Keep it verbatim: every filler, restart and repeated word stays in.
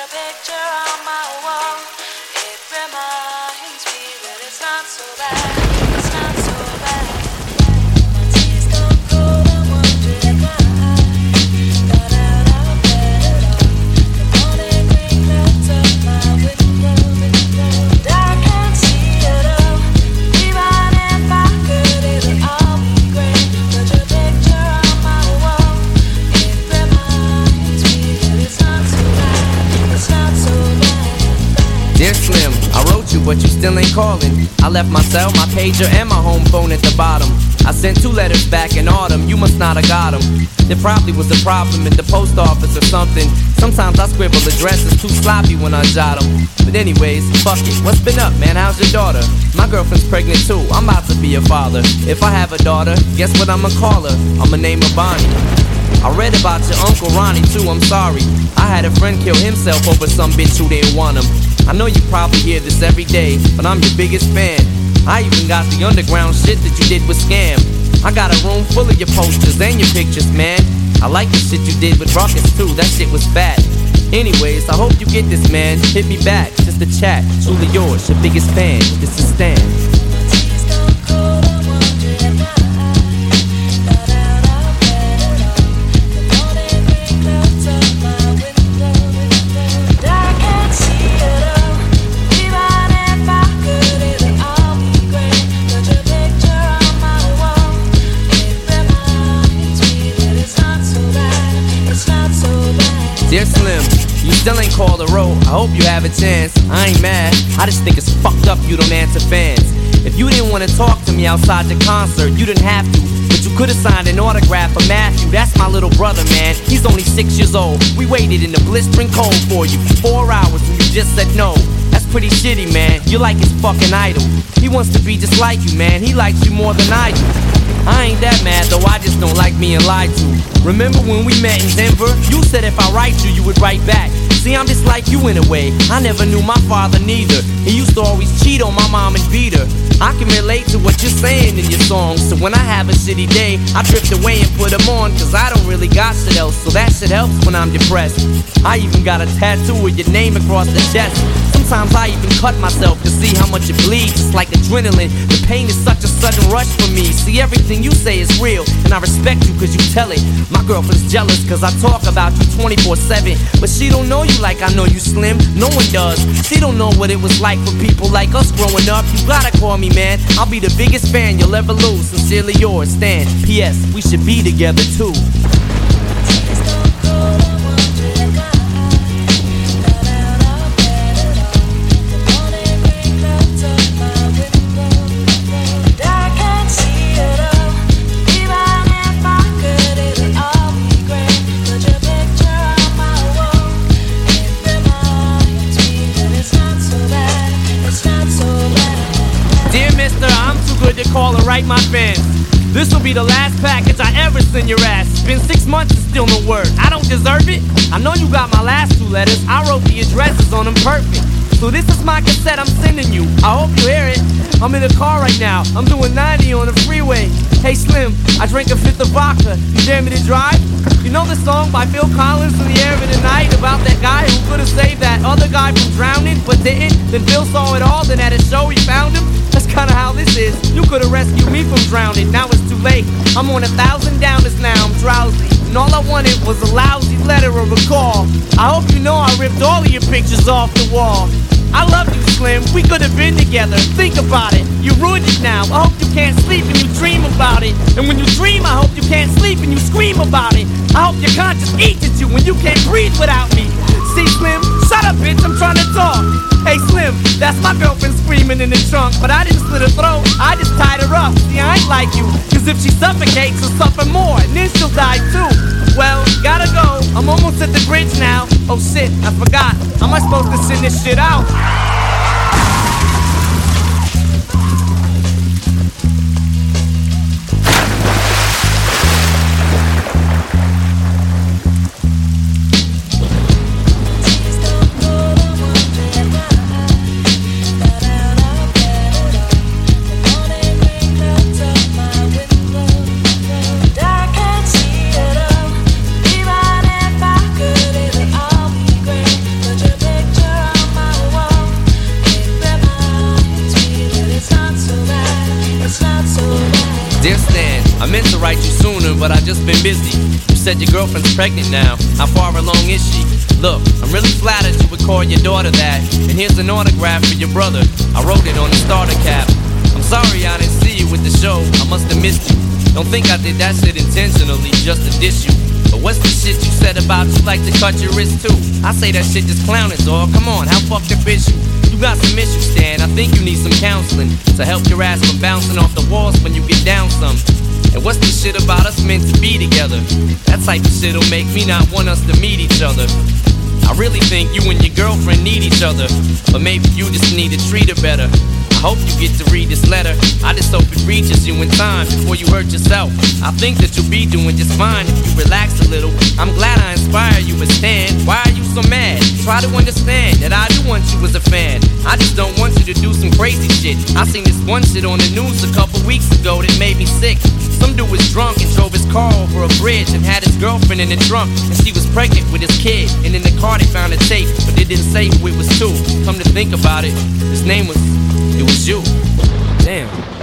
your picture on my wall. It reminds me that it's not so bad. It's not so bad. My tears don't cold, I'm wondering why. Got out of bed at all. The morning rain clouds up my window, and I can't see it all. Even if I could, it'll all be great. Put your picture on my wall. It reminds me that it's not so bad. It's not so bad. Dear Slim, I wrote you, but you still ain't calling. I left my cell, my pager, and my home phone at the bottom. I sent two letters back in autumn, you must not have got them. There probably was a problem at the post office or something. Sometimes I scribble addresses too sloppy when I jot them. But anyways, fuck it, what's been up, man? How's your daughter? My girlfriend's pregnant too, I'm about to be a father. If I have a daughter, guess what I'ma call her? I'ma name her Bonnie. I read about your Uncle Ronnie too, I'm sorry. I had a friend kill himself over some bitch who didn't want him. I know you probably hear this every day, but I'm your biggest fan. I even got the underground shit that you did with Scam. I got a room full of your posters and your pictures, man. I like the shit you did with Ruckus too, that shit was fat. Anyways, I hope you get this, man. Hit me back, just a chat. Truly yours, your biggest fan. This is Stan. Dear Slim, you still ain't called a row. I hope you have a chance. I ain't mad, I just think it's fucked up you don't answer fans. If you didn't want to talk to me outside the concert, you didn't have to, but you could've signed an autograph for Matthew. That's my little brother, man, he's only six years old. We waited in the blistering cold for you for four hours and you just said no. That's pretty shitty, man, you're like his fucking idol. He wants to be just like you, man, he likes you more than I do. I ain't that mad though, I just don't like being lied to. Remember when we met in Denver? You said if I write you, you would write back. See, I'm just like you in a way. I never knew my father neither. He used to always cheat on my mom and beat her. I can relate to what you're saying in your songs. So when I have a shitty day, I drift away and put them on, cause I don't really got shit else. So that shit helps when I'm depressed. I even got a tattoo with your name across the chest. Sometimes I even cut myself to see how much it bleeds. It's like adrenaline, the pain is such a sudden rush for me. See, everything you say is real, and I respect you cause you tell it. My girlfriend's jealous cause I talk about you twenty-four seven. But she don't know you like I know you, Slim, no one does. She don't know what it was like for people like us growing up. You gotta call me, man, I'll be the biggest fan you'll ever lose. Sincerely yours, Stan. P S We should be together too. To call and write my fans. This'll be the last package I ever send your ass. It's been six months and still no word. I don't deserve it. I know you got my last two letters. I wrote the addresses on them perfect. So this is my cassette I'm sending you. I hope you hear it. I'm in a car right now. I'm doing ninety on the freeway. Hey Slim, I drank a fifth of vodka. You dare me to drive? You know the song by Phil Collins, In the Air of the Night, about that guy who could've saved that other guy from drowning, but didn't? Then Phil saw it all, then at a show he found him. That's kinda how this is. You could've rescued me from drowning, now it's too late. I'm on a thousand downers now, I'm drowsy. And all I wanted was a lousy letter or a call. I hope you know I ripped all of your pictures off the wall. I love you, Slim, we could've been together. Think about it, you ruined it now. I hope you can't sleep and you dream about it. And when you dream, I hope you can't sleep and you scream about it. I hope your conscience eats at you when you can't breathe without me. See, Slim, shut up, bitch, I'm trying to talk. Hey, Slim, that's my girlfriend screaming in the trunk. But I didn't slit her throat, I just tied her up. See, I ain't like you, cause if she suffocates, she'll suffer more, and then she'll die too. Well, gotta go, I'm almost at the bridge now. Oh shit, I forgot, how am I supposed to send this shit out? But just been busy. You said your girlfriend's pregnant now. How far along is she? Look, I'm really flattered you would call your daughter that. And here's an autograph for your brother. I wrote it on the starter cap. I'm sorry I didn't see you with the show. I must have missed you. Don't think I did that shit intentionally just to diss you. But what's the shit you said about you like to cut your wrist too? I say that shit just clowning, dog. Come on, how fucked up is you? You got some issues, Stan. I think you need some counseling to help your ass from bouncing off the walls when you get down some. And what's the shit about us meant to be together? That type of shit'll make me not want us to meet each other. I really think you and your girlfriend need each other, but maybe you just need to treat her better. I hope you get to read this letter. I just hope it reaches you in time before you hurt yourself. I think that you'll be doing just fine if you relax a little. I'm glad I inspire you, but Stan, why are you so mad? Try to understand that I do want you as a fan. I just don't want you to do some crazy shit. I seen this one shit on the news a couple weeks ago that made me sick. Some dude was drunk and drove his car over a bridge and had his girlfriend in the trunk, and she was pregnant with his kid. And in the car they found a tape, but they didn't say who it was to. Come to think about it, his name was, it was you. Damn.